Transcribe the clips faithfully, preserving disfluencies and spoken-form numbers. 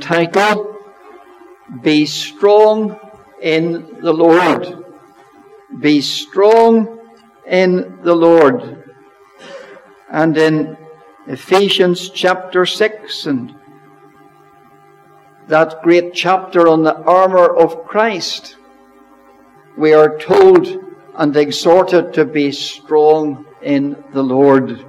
entitled, Be Strong in the Lord. Be strong in the Lord. And in Ephesians chapter six, and that great chapter on the armor of Christ, we are told and exhorted to be strong in the Lord.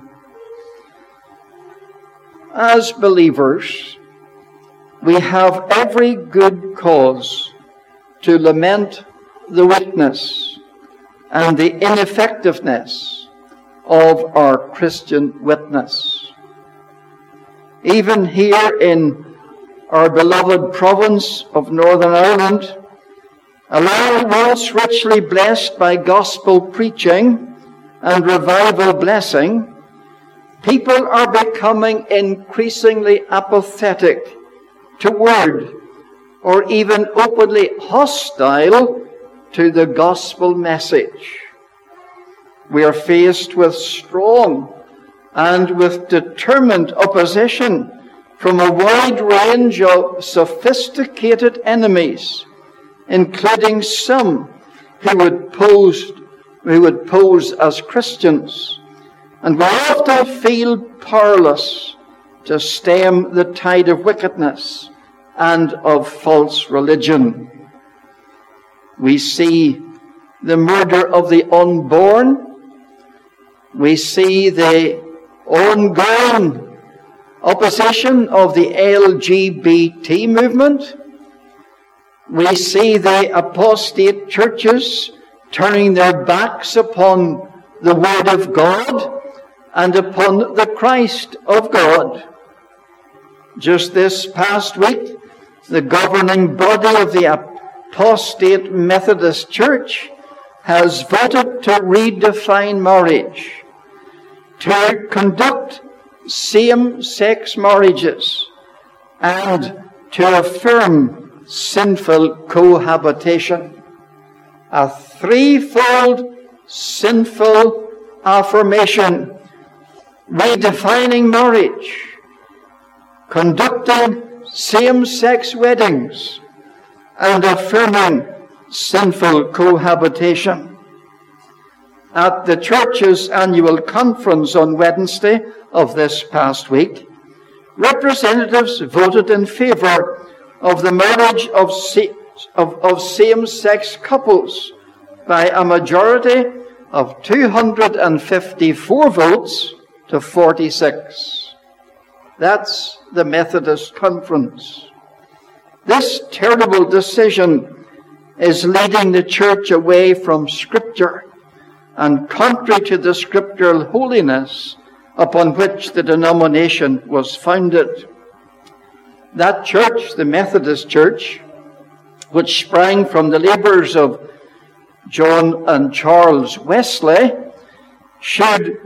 As believers, we have every good cause to lament the weakness and the ineffectiveness of our Christian witness. Even here in our beloved province of Northern Ireland, a land once richly blessed by gospel preaching and revival blessing, people are becoming increasingly apathetic toward or even openly hostile to the gospel message. We are faced with strong and with determined opposition from a wide range of sophisticated enemies, including some who would pose, who would pose as Christians, and we often feel powerless to stem the tide of wickedness and of false religion. We see the murder of the unborn. We see the ongoing opposition of the L G B T movement. We see the apostate churches turning their backs upon the Word of God and upon the Christ of God. Just this past week, the governing body of the apostate Methodist Church has voted to redefine marriage, to conduct same-sex marriages, and to affirm sinful cohabitation. A threefold sinful affirmation, redefining marriage, conducting same-sex weddings, and affirming sinful cohabitation. At the church's annual conference on Wednesday of this past week, representatives voted in favor of the marriage of, of, of same-sex couples by a majority of two hundred fifty-four votes to forty-six. That's the Methodist Conference. This terrible decision is leading the church away from Scripture and contrary to the scriptural holiness upon which the denomination was founded. That church, the Methodist Church, which sprang from the labors of John and Charles Wesley, should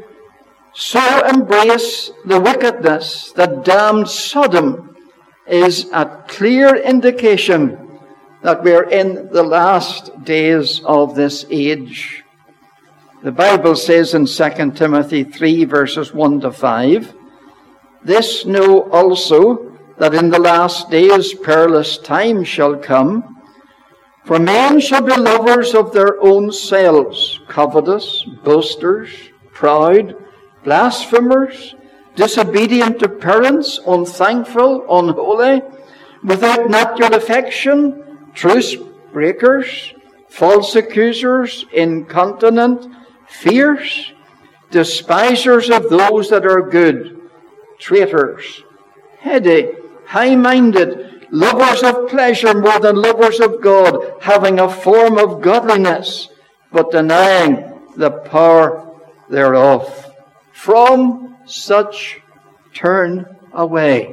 so embrace the wickedness that damned Sodom is a clear indication that we are in the last days of this age. The Bible says in Second Timothy three, verses one to five, "This know also, that in the last days perilous times shall come. For men shall be lovers of their own selves, covetous, boasters, proud, blasphemers, disobedient to parents, unthankful, unholy, without natural affection, truce breakers, false accusers, incontinent, fierce, despisers of those that are good, traitors, heady, high-minded, lovers of pleasure more than lovers of God, having a form of godliness, but denying the power thereof. From such turn away."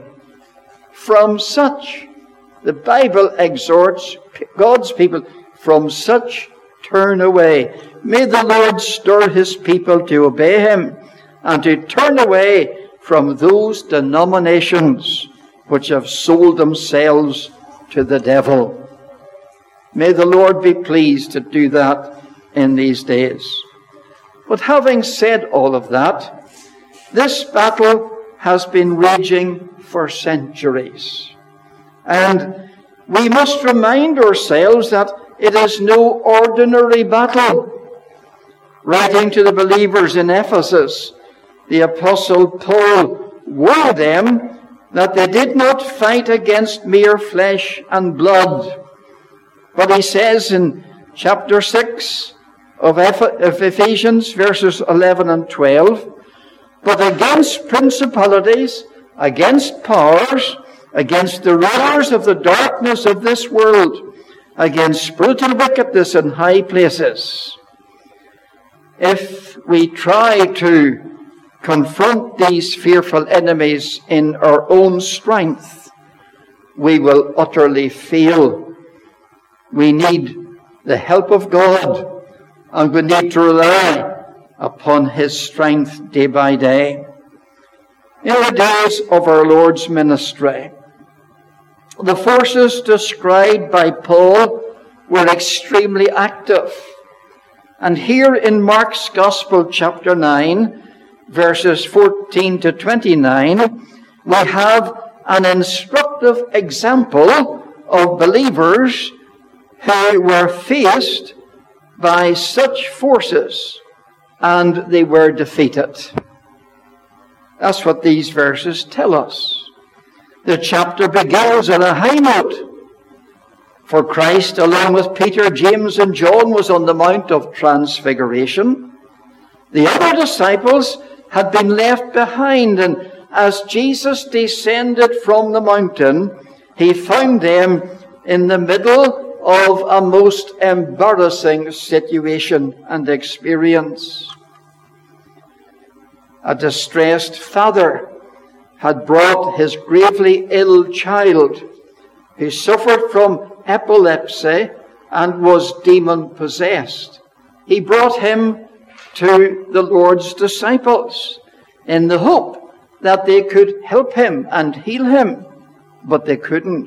From such, the Bible exhorts God's people, from such turn away. May the Lord stir his people to obey him and to turn away from those denominations which have sold themselves to the devil. May the Lord be pleased to do that in these days. But having said all of that, this battle has been raging for centuries. And we must remind ourselves that it is no ordinary battle. Writing to the believers in Ephesus, the Apostle Paul warned them that they did not fight against mere flesh and blood. But he says in chapter six of Ephesians, verses eleven and twelve, but against principalities, against powers, against the rulers of the darkness of this world, against spiritual wickedness in high places. If we try to confront these fearful enemies in our own strength, we will utterly fail. We need the help of God, and we need to rely upon His strength day by day. In the days of our Lord's ministry, the forces described by Paul were extremely active. And here in Mark's Gospel, chapter nine, verses fourteen to twenty-nine, we have an instructive example of believers who were faced by such forces, and they were defeated. That's what these verses tell us. The chapter begins on a high note. For Christ, along with Peter, James, and John, was on the Mount of Transfiguration. The other disciples had been left behind, and as Jesus descended from the mountain, He found them in the middle of a most embarrassing situation and experience. A distressed father had brought his gravely ill child, who suffered from epilepsy and was demon-possessed. He brought him to the Lord's disciples in the hope that they could help him and heal him, but they couldn't.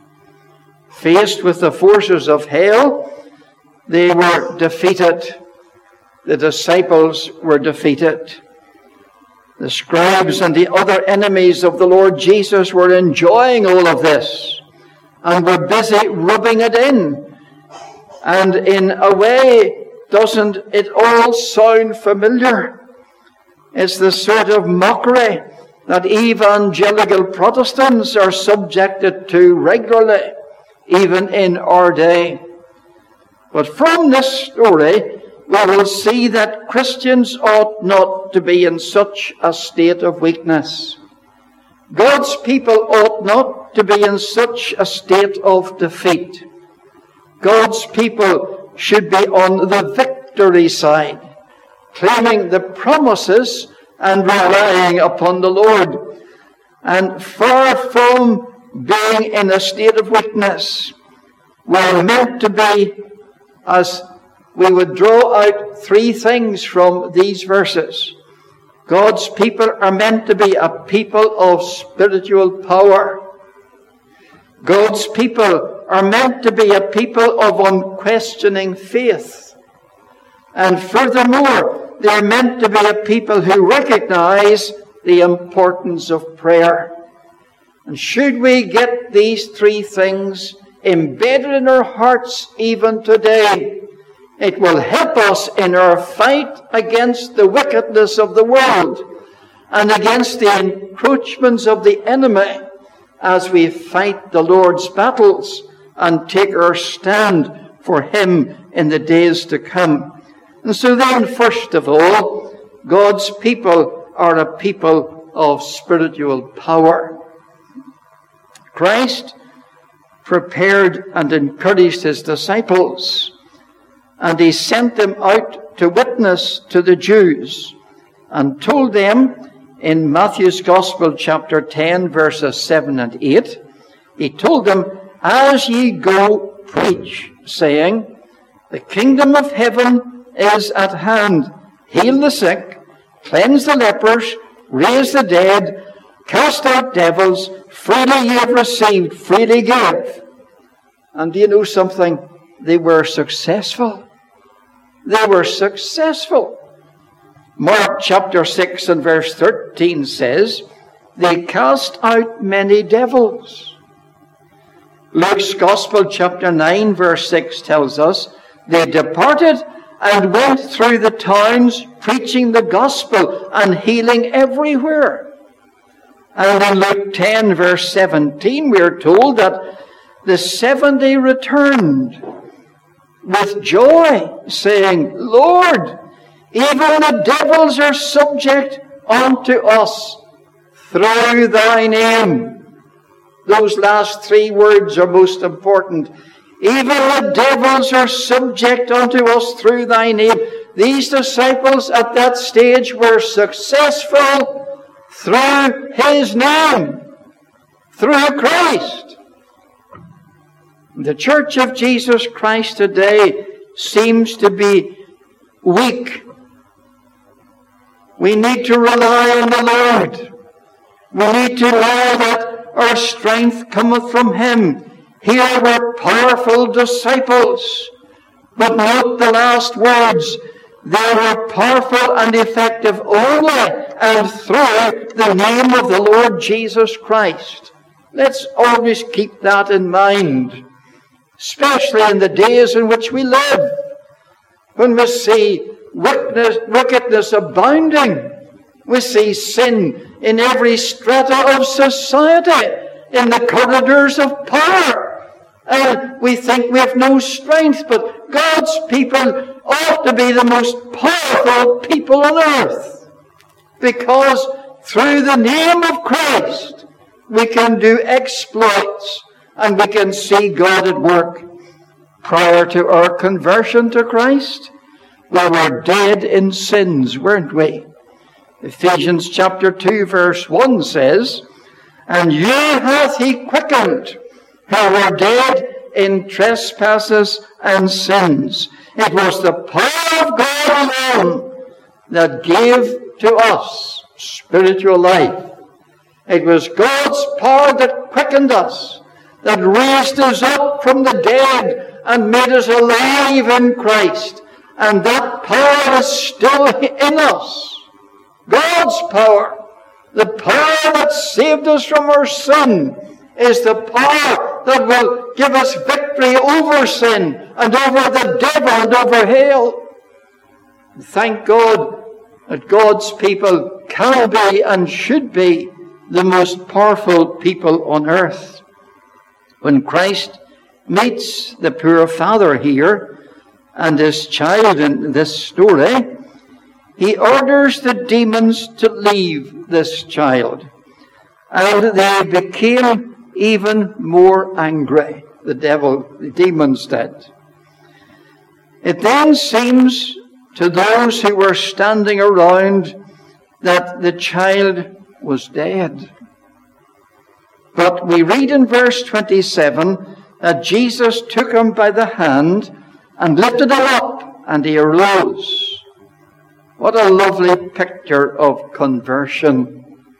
Faced with the forces of hell, they were defeated. The disciples were defeated. The scribes and the other enemies of the Lord Jesus were enjoying all of this and were busy rubbing it in. And in a way, doesn't it all sound familiar? It's the sort of mockery that evangelical Protestants are subjected to regularly, even in our day. But from this story, we will see that Christians ought not to be in such a state of weakness. God's people ought not to be in such a state of defeat. God's people should be on the victory side, claiming the promises and relying upon the Lord. And far from being in a state of weakness, we're meant to be, as we would draw out three things from these verses. God's people are meant to be a people of spiritual power. God's people are meant to be a people of unquestioning faith. And furthermore, they're meant to be a people who recognize the importance of prayer. And should we get these three things embedded in our hearts even today, it will help us in our fight against the wickedness of the world and against the encroachments of the enemy as we fight the Lord's battles and take our stand for Him in the days to come. And so then, first of all, God's people are a people of spiritual power. Christ prepared and encouraged His disciples, and He sent them out to witness to the Jews, and told them in Matthew's Gospel, chapter ten, verses seven and eight, He told them, "As ye go, preach, saying, the kingdom of heaven is at hand. Heal the sick, cleanse the lepers, raise the dead, cast out devils. Freely ye have received, freely give." And do you know something? They were successful. They were successful. Mark chapter six and verse thirteen says, they cast out many devils. Luke's Gospel, chapter nine, verse six tells us, they departed and went through the towns, preaching the gospel and healing everywhere. And in Luke ten, verse seventeen, we are told that the seventy returned with joy, saying, Lord, even the devils are subject unto us through thy name. Those last three words are most important. Even the devils are subject unto us through thy name. These disciples at that stage were successful through his name, through Christ. The Church of Jesus Christ today seems to be weak. We need to rely on the Lord. We need to know that our strength cometh from him. Here were powerful disciples, but note the last words. They were powerful and effective only and through the name of the Lord Jesus Christ. Let's always keep that in mind, especially in the days in which we live, when we see wickedness, wickedness abounding. We see sin in every strata of society, in the corridors of power. And we think we have no strength, but God's people ought to be the most powerful people on earth, because through the name of Christ we can do exploits and we can see God at work. Prior to our conversion to Christ, we were dead in sins, weren't we? Ephesians chapter two, verse one says, And you hath he quickened, who were dead in trespasses and sins. It was the power of God alone that gave to us spiritual life. It was God's power that quickened us, that raised us up from the dead and made us alive in Christ. And that power is still in us. God's power, the power that saved us from our sin, is the power that will give us victory over sin and over the devil and over hell. Thank God that God's people can be and should be the most powerful people on earth. When Christ meets the poor father here and his child in this story, he orders the demons to leave this child. And they became even more angry. The devil, the demons did. It then seems to those who were standing around that the child was dead. But we read in verse twenty-seven that Jesus took him by the hand and lifted him up, and he arose. What a lovely picture of conversion.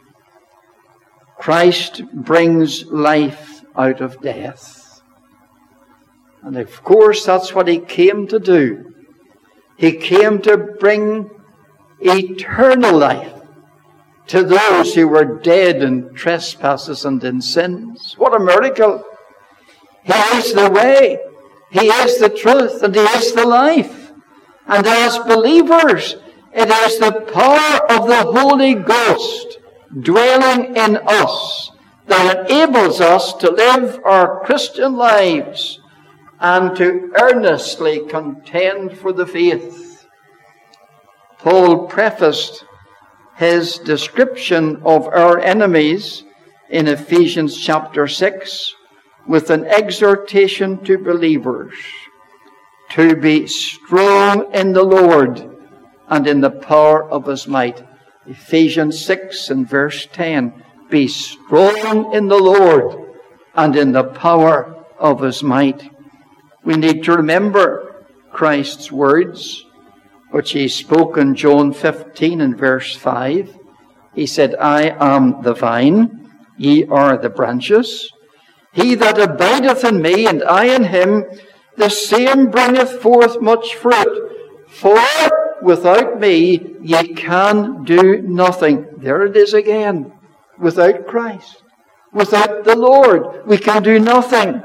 Christ brings life out of death. And of course, that's what he came to do. He came to bring eternal life to those who were dead in trespasses and in sins. What a miracle. He is the way, he is the truth, and he is the life. And as believers, it is the power of the Holy Ghost dwelling in us that enables us to live our Christian lives and to earnestly contend for the faith. Paul prefaced his description of our enemies in Ephesians chapter six with an exhortation to believers to be strong in the Lord and in the power of his might. Ephesians six and verse ten. Be strong in the Lord and in the power of his might. We need to remember Christ's words, which he spoke in John fifteen and verse five. He said, I am the vine, ye are the branches. He that abideth in me, and I in him, the same bringeth forth much fruit. For without me ye can do nothing. There it is again. Without Christ, without the Lord, we can do nothing.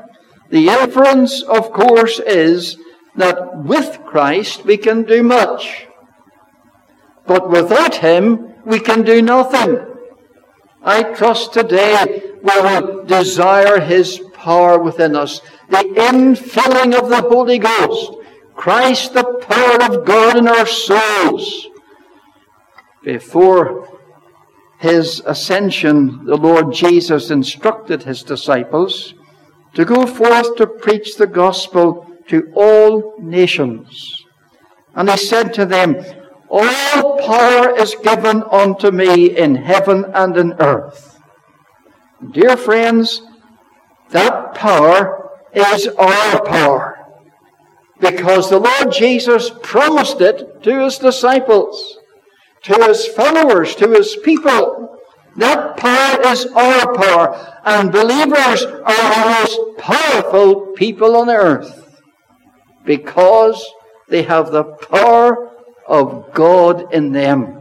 The inference, of course, is that with Christ we can do much, but without him we can do nothing. I trust today we will desire his power within us, the infilling of the Holy Ghost, Christ, the power of God in our souls. Before his ascension, the Lord Jesus instructed his disciples to go forth to preach the gospel to all nations. And he said to them, all power is given unto me in heaven and in earth. Dear friends, that power is our power, because the Lord Jesus promised it to his disciples, to his followers, to his people. That power is our power, and believers are the most powerful people on earth, because they have the power of God in them.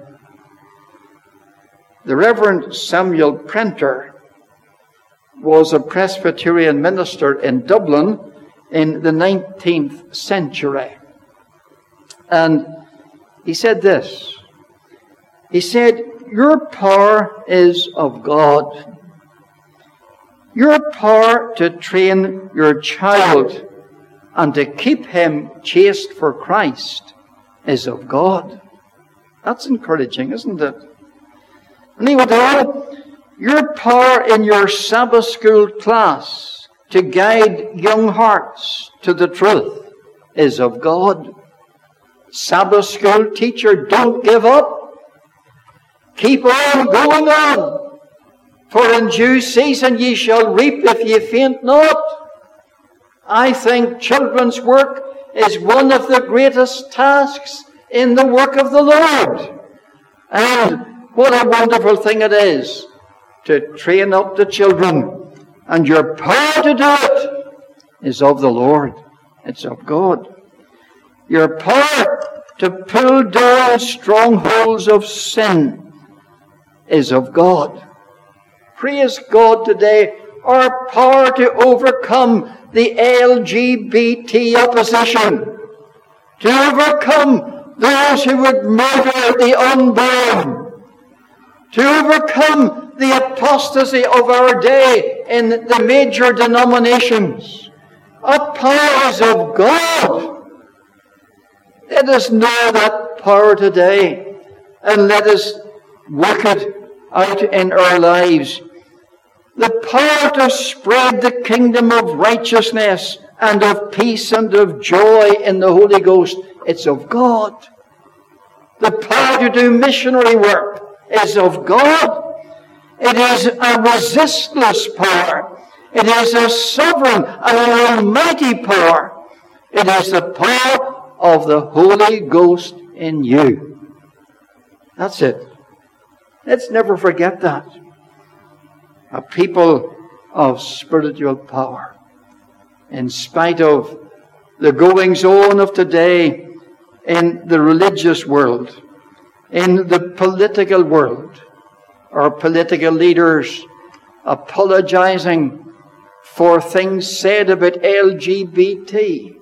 The Reverend Samuel Prenter was a Presbyterian minister in Dublin in the nineteenth century. And he said this. He said, your power is of God. Your power to train your child and to keep him chaste for Christ is of God. That's encouraging, isn't it? And he went on, your power in your Sabbath school class to guide young hearts to the truth is of God. Sabbath school teacher, don't give up. Keep on going on. For in due season ye shall reap if ye faint not. I think children's work is one of the greatest tasks in the work of the Lord. And what a wonderful thing it is to train up the children. And your power to do it is of the Lord. It's of God. Your power to pull down strongholds of sin is of God. Praise God today. Our power to overcome the L G B T opposition, to overcome those who would murder the unborn, to overcome the apostasy of our day in the major denominations. Our power is of God. Let us know that power today, and let us work it out in our lives. The power to spread the kingdom of righteousness and of peace and of joy in the Holy Ghost, it's of God. The power to do missionary work is of God. It is a resistless power. It is a sovereign and an almighty power. It is the power of the Holy Ghost in you. That's it. Let's never forget that. A people of spiritual power. In spite of the goings-on of today in the religious world, in the political world, our political leaders apologizing for things said about L G B T.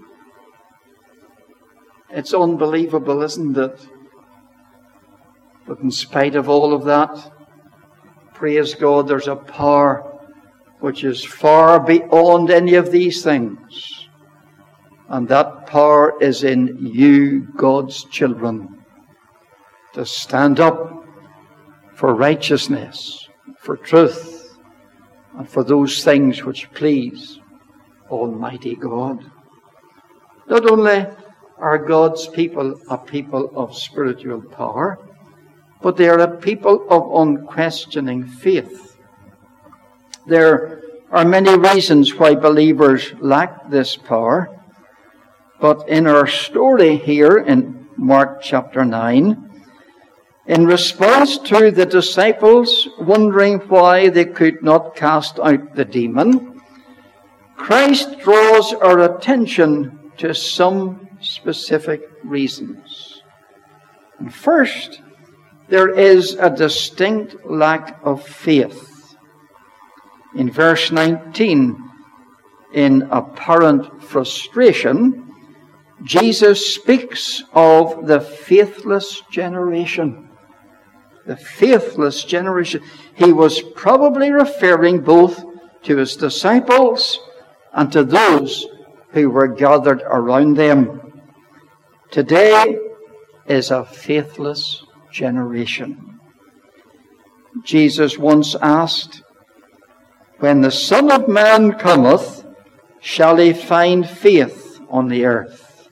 It's unbelievable, isn't it? But in spite of all of that, praise God, there's a power which is far beyond any of these things. And that power is in you, God's children, to stand up for righteousness, for truth, and for those things which please Almighty God. Not only are God's people a people of spiritual power, but they are a people of unquestioning faith. There are many reasons why believers lack this power, but in our story here in Mark chapter nine, in response to the disciples wondering why they could not cast out the demon, Christ draws our attention to some specific reasons. And first, there is a distinct lack of faith. In verse nineteen, in apparent frustration, Jesus speaks of the faithless generation. The faithless generation. He was probably referring both to his disciples and to those who were gathered around them. Today is a faithless generation. Jesus once asked, "When the Son of Man cometh, shall he find faith on the earth?"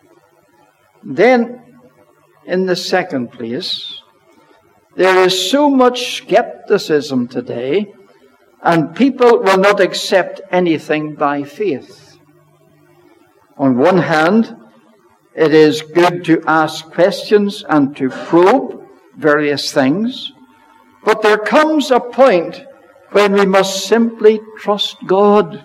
Then, in the second place, there is so much skepticism today, and people will not accept anything by faith. On one hand, it is good to ask questions and to probe various things, but there comes a point when we must simply trust God.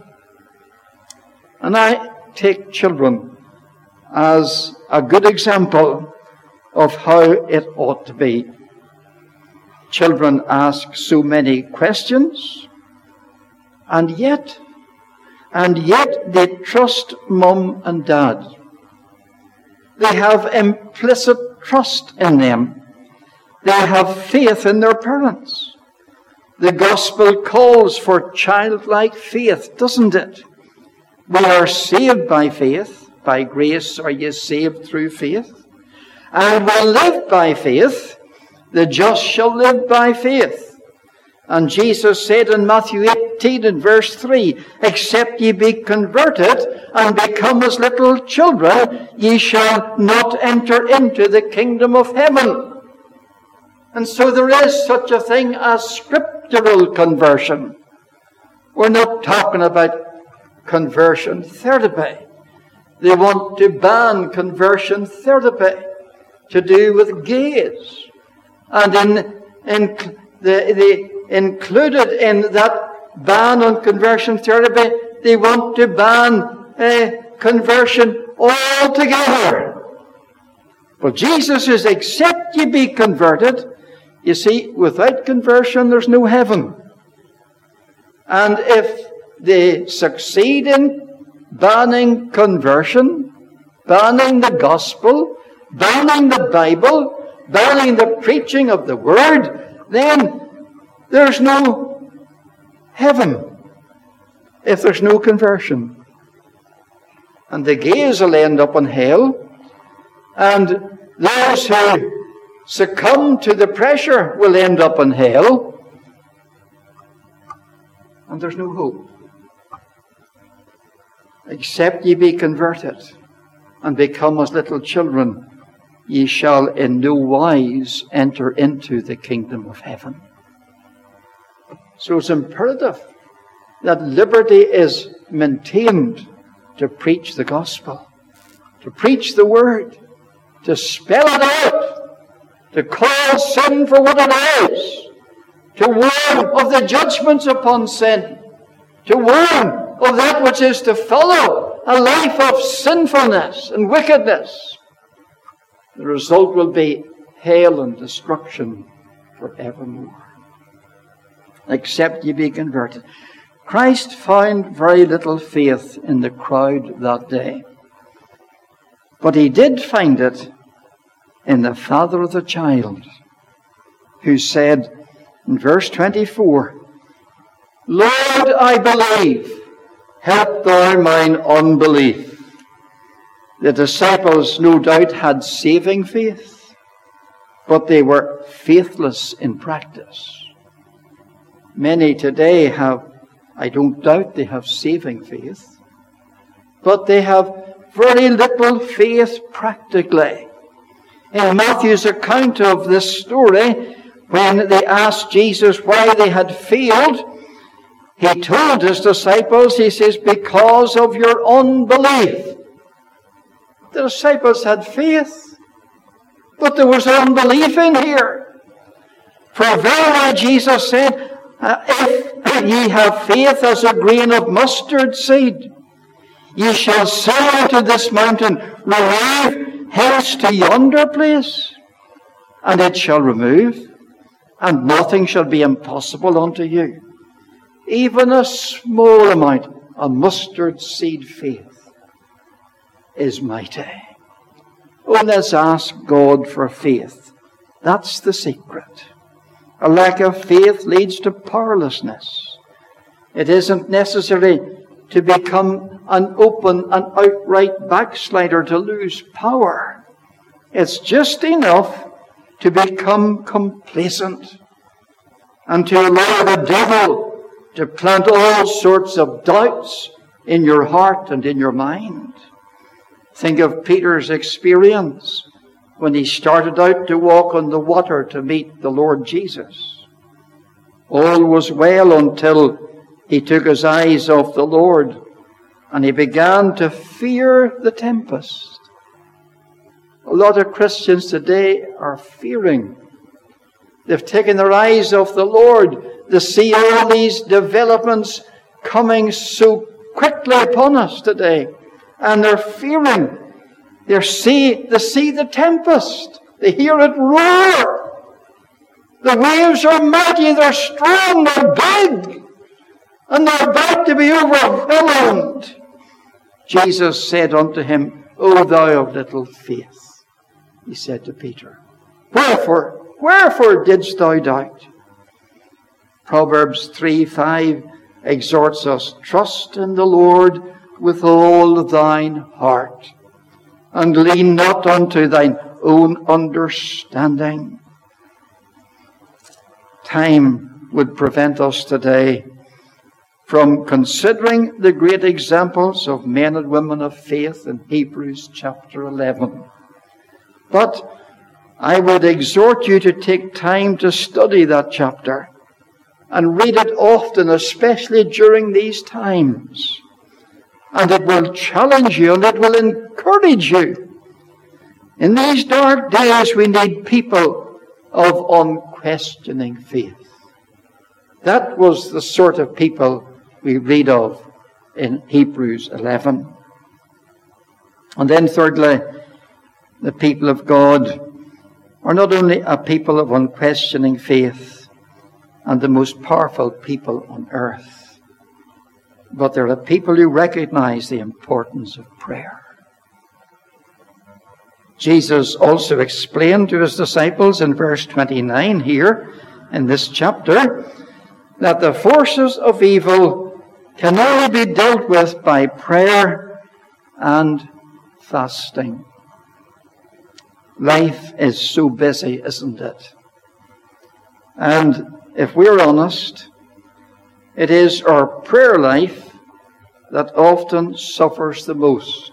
And I take children as a good example of how it ought to be. Children ask so many questions, and yet, and yet they trust mum and dad. They have implicit trust in them. They have faith in their parents. The gospel calls for childlike faith, doesn't it? We are saved by faith. By grace are ye saved through faith. And we live by faith. The just shall live by faith. And Jesus said in Matthew eighteen and verse three, "Except ye be converted and become as little children, ye shall not enter into the kingdom of heaven." And so there is such a thing as scriptural conversion. We're not talking about conversion therapy. They want to ban conversion therapy to do with gays. And in, in the, the included in that ban on conversion therapy, they want to ban uh, conversion altogether. But Jesus says, "Except ye be converted." You see, without conversion, there's no heaven. And if they succeed in banning conversion, banning the gospel, banning the Bible, banning the preaching of the word, then there's no heaven if there's no conversion. And the gays will end up in hell, and those who succumb to the pressure will end up in hell, and there's no hope. Except ye be converted and become as little children, ye shall in no wise enter into the kingdom of heaven. So it's imperative that liberty is maintained to preach the gospel, to preach the word, to spell it out, to call sin for what it is, to warn of the judgments upon sin, to warn of that which is to follow, a life of sinfulness and wickedness. The result will be hell and destruction forevermore. Except ye be converted. Christ found very little faith in the crowd that day. But he did find it in the father of the child, who said in verse twenty-four, "Lord, I believe, help thou mine unbelief." The disciples no doubt had saving faith, but they were faithless in practice. Many today have, I don't doubt they have saving faith, but they have very little faith practically. In Matthew's account of this story, when they asked Jesus why they had failed, he told his disciples, he says, "Because of your unbelief." The disciples had faith, but there was unbelief in here. For verily, Jesus said, "If ye have faith as a grain of mustard seed, ye shall say unto this mountain, Remove hence to yonder place, and it shall remove, and nothing shall be impossible unto you." Even a small amount a mustard seed faith is mighty. Oh, let's ask God for faith. That's the secret. A lack of faith leads to powerlessness. It isn't necessary to become an open and outright backslider to lose power. It's just enough to become complacent and to allow the devil to plant all sorts of doubts in your heart and in your mind. Think of Peter's experience when he started out to walk on the water to meet the Lord Jesus. All was well until he took his eyes off the Lord and he began to fear the tempest. A lot of Christians today are fearing. They've taken their eyes off the Lord. They see all these developments coming so quickly upon us today. And they're fearing. They see, they see the tempest. They hear it roar. The waves are mighty, they're strong, they're big. And they're about to be overwhelmed. Jesus said unto him, O thou of little faith, he said to Peter, Wherefore, wherefore didst thou doubt? Proverbs three five exhorts us, Trust in the Lord with all thine heart, and lean not unto thine own understanding. Time would prevent us today from considering the great examples of men and women of faith in Hebrews chapter eleven. But I would exhort you to take time to study that chapter and read it often, especially during these times. And it will challenge you and it will encourage you. In these dark days, we need people of unquestioning faith. That was the sort of people we read of in Hebrews eleven. And then thirdly, the people of God are not only a people of unquestioning faith and the most powerful people on earth, but they're a people who recognize the importance of prayer. Jesus also explained to his disciples in verse twenty-nine here in this chapter that the forces of evil can only be dealt with by prayer and fasting. Life is so busy, isn't it? And if we're honest, it is our prayer life that often suffers the most.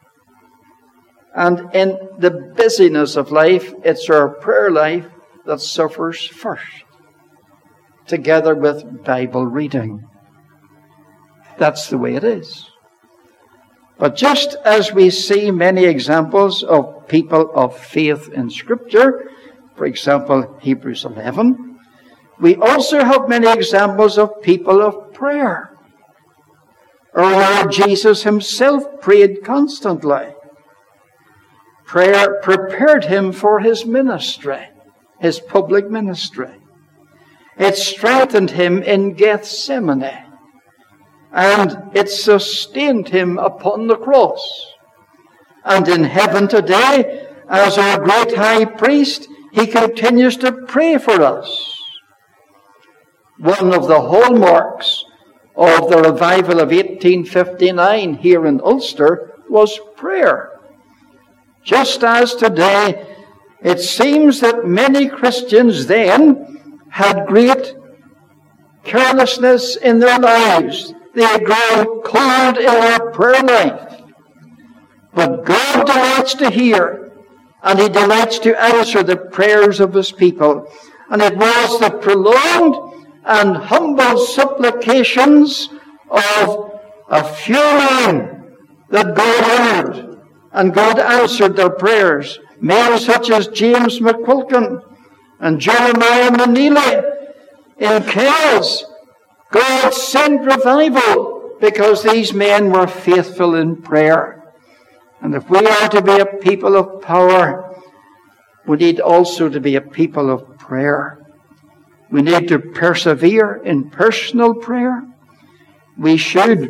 And in the busyness of life, it's our prayer life that suffers first, together with Bible reading. That's the way it is. But just as we see many examples of people of faith in Scripture, for example, Hebrews eleven, we also have many examples of people of prayer. Our Lord Jesus himself prayed constantly. Prayer prepared him for his ministry, his public ministry. It strengthened him in Gethsemane. And it sustained him upon the cross. And in heaven today, as our great high priest, he continues to pray for us. One of the hallmarks of the revival of eighteen fifty-nine here in Ulster was prayer. Just as today, it seems that many Christians then had great carelessness in their lives. They had grown cold in their prayer life. But God delights to hear, and he delights to answer the prayers of his people. And it was the prolonged and humble supplications of a few men that God heard, and God answered their prayers. Men such as James McQuilkin and Jeremiah Manili in Kells. God sent revival because these men were faithful in prayer. And if we are to be a people of power, we need also to be a people of prayer. We need to persevere in personal prayer. We should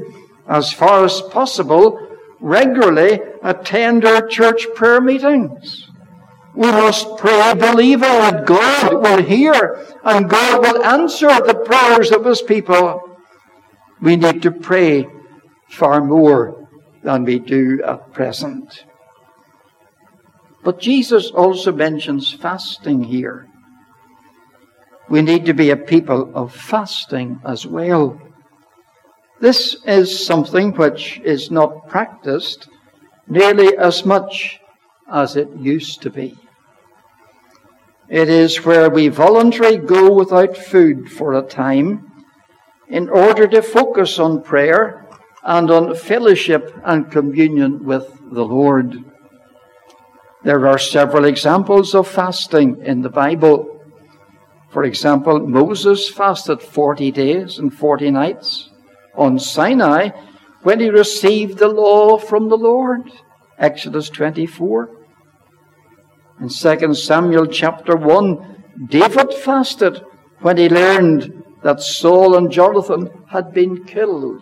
as far as possible, regularly attend our church prayer meetings. We must pray believing that God will hear and God will answer the prayers of His people. We need to pray far more than we do at present. But Jesus also mentions fasting here. We need to be a people of fasting as well. This is something which is not practiced nearly as much as it used to be. It is where we voluntarily go without food for a time in order to focus on prayer and on fellowship and communion with the Lord. There are several examples of fasting in the Bible. For example, Moses fasted forty days and forty nights on Sinai when he received the law from the Lord. Exodus twenty-four. In Second Samuel chapter one, David fasted when he learned that Saul and Jonathan had been killed.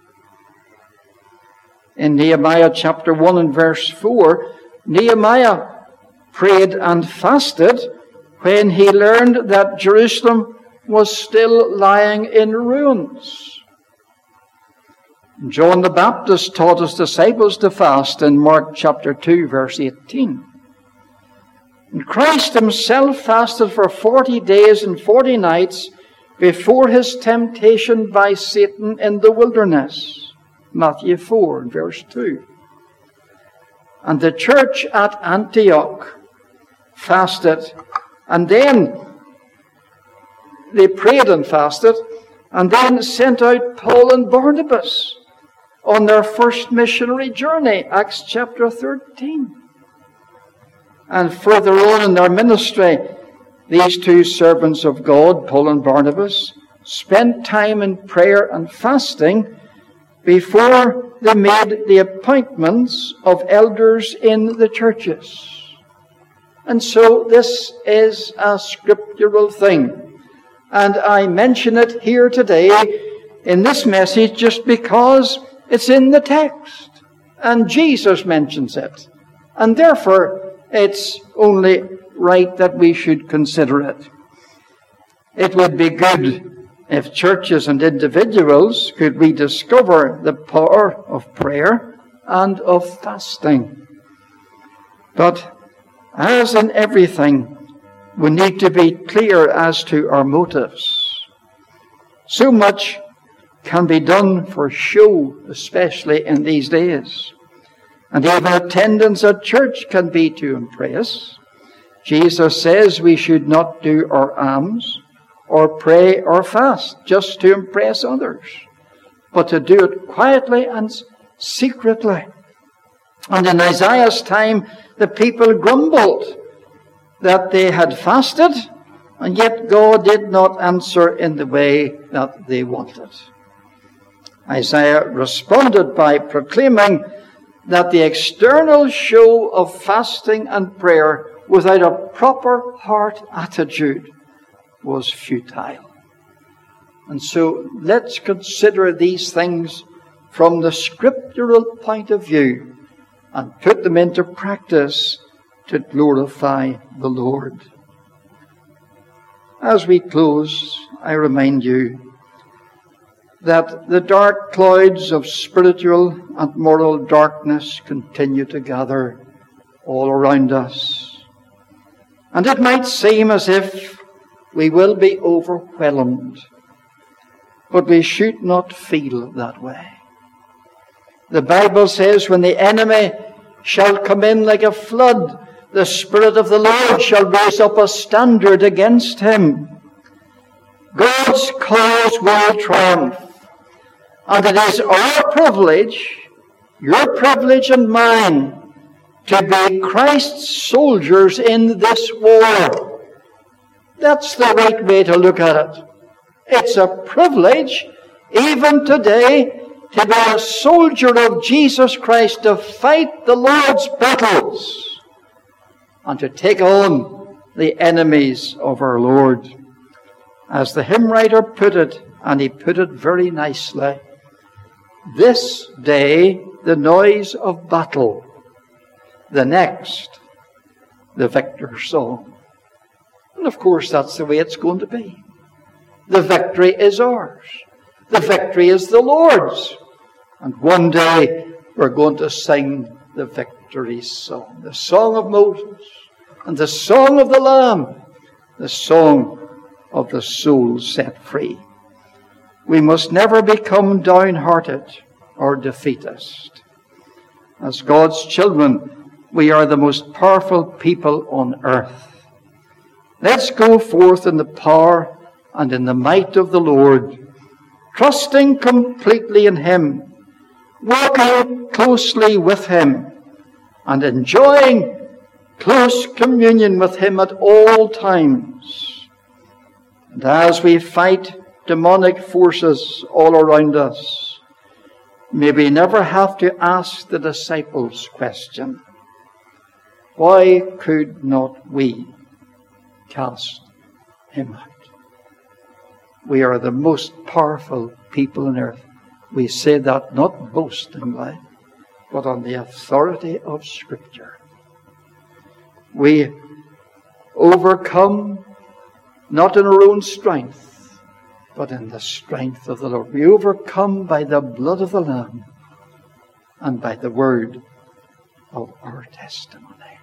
In Nehemiah chapter one and verse four, Nehemiah prayed and fasted when he learned that Jerusalem was still lying in ruins. John the Baptist taught his disciples to fast in Mark chapter two, verse eighteen. And Christ himself fasted for forty days and forty nights before his temptation by Satan in the wilderness. Matthew four, verse two. And the church at Antioch fasted, and then they prayed and fasted, and then sent out Paul and Barnabas on their first missionary journey, Acts chapter thirteen. And further on in their ministry, these two servants of God, Paul and Barnabas, spent time in prayer and fasting before they made the appointments of elders in the churches. And so this is a scriptural thing. And I mention it here today in this message just because it's in the text. And Jesus mentions it. And therefore, it's only right that we should consider it. It would be good if churches and individuals could rediscover the power of prayer and of fasting. But as in everything, we need to be clear as to our motives. So much can be done for show, especially in these days. And even attendance at church can be to impress. Jesus says we should not do our alms or pray or fast just to impress others, but to do it quietly and secretly. And in Isaiah's time, the people grumbled that they had fasted, and yet God did not answer in the way that they wanted. Isaiah responded by proclaiming that the external show of fasting and prayer without a proper heart attitude was futile. And so let's consider these things from the scriptural point of view and put them into practice to glorify the Lord. As we close, I remind you that the dark clouds of spiritual and moral darkness continue to gather all around us. And it might seem as if we will be overwhelmed, but we should not feel that way. The Bible says, when the enemy shall come in like a flood, the Spirit of the Lord shall raise up a standard against him. God's cause will triumph. And it is our privilege, your privilege and mine, to be Christ's soldiers in this war. That's the right way to look at it. It's a privilege, even today, to be a soldier of Jesus Christ, to fight the Lord's battles and to take on the enemies of our Lord. As the hymn writer put it, and he put it very nicely, This day, the noise of battle. The next, the victor's song. And of course, that's the way it's going to be. The victory is ours. The victory is the Lord's. And one day, we're going to sing the victory song. The song of Moses and the song of the Lamb. The song of the soul set free. We must never become downhearted or defeatist. As God's children, we are the most powerful people on earth. Let's go forth in the power and in the might of the Lord, trusting completely in Him, walking closely with Him, and enjoying close communion with Him at all times. And as we fight demonic forces all around us, may we never have to ask the disciples' question, why could not we cast him out? We are the most powerful people on earth. We say that not boastingly, but on the authority of Scripture. We overcome not in our own strength, but in the strength of the Lord. We overcome by the blood of the Lamb and by the word of our testimony.